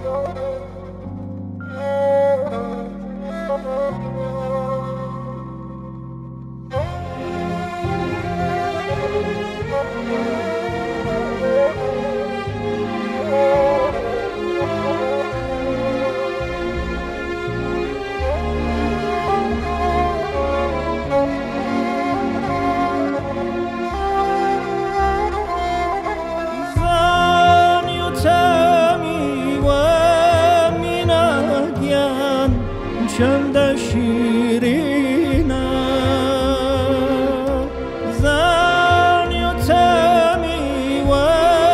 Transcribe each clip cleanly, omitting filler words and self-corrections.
چند شیرینه زن یتمی و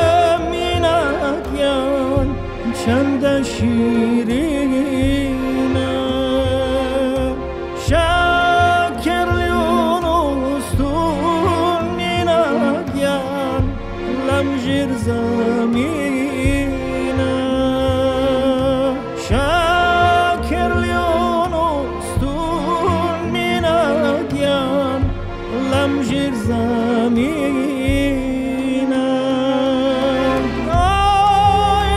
مینگیان چند شیرینه شکر لیونستون مینگیان لمجیر زمینه شکر لمجیر زمینه آی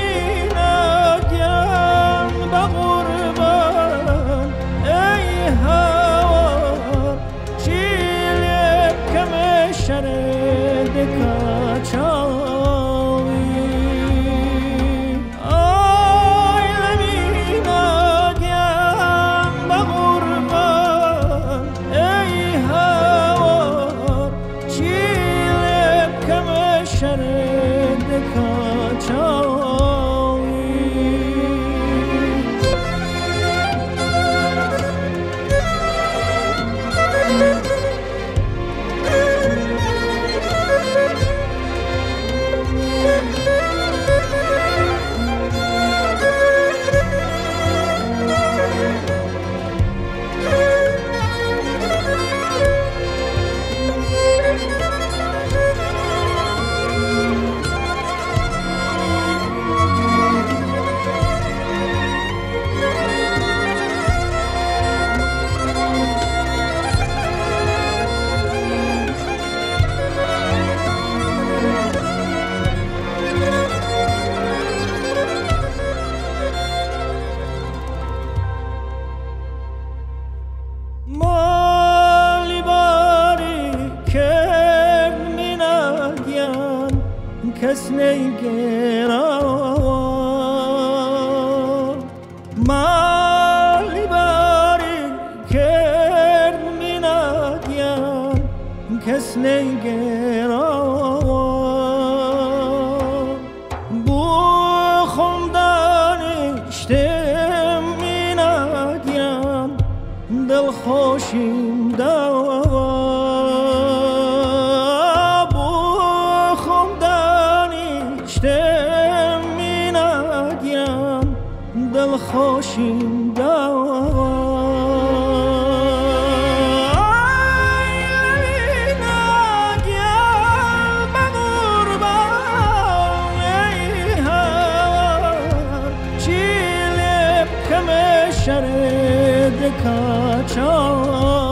لمینگیم به قربان ای هوا چیلیم کم شرد کچاوی آی لمینگیم به قربان ای شرد کچاوی مالی باری کرد مینگیان کس نیگرا مالی باری کرد مینگیان کس نیگرا بو خوندانشتم مینگیان دل خوشیم دوا بو خوندانشتم مینگیان دل خوشیم دوا شرد کچاوی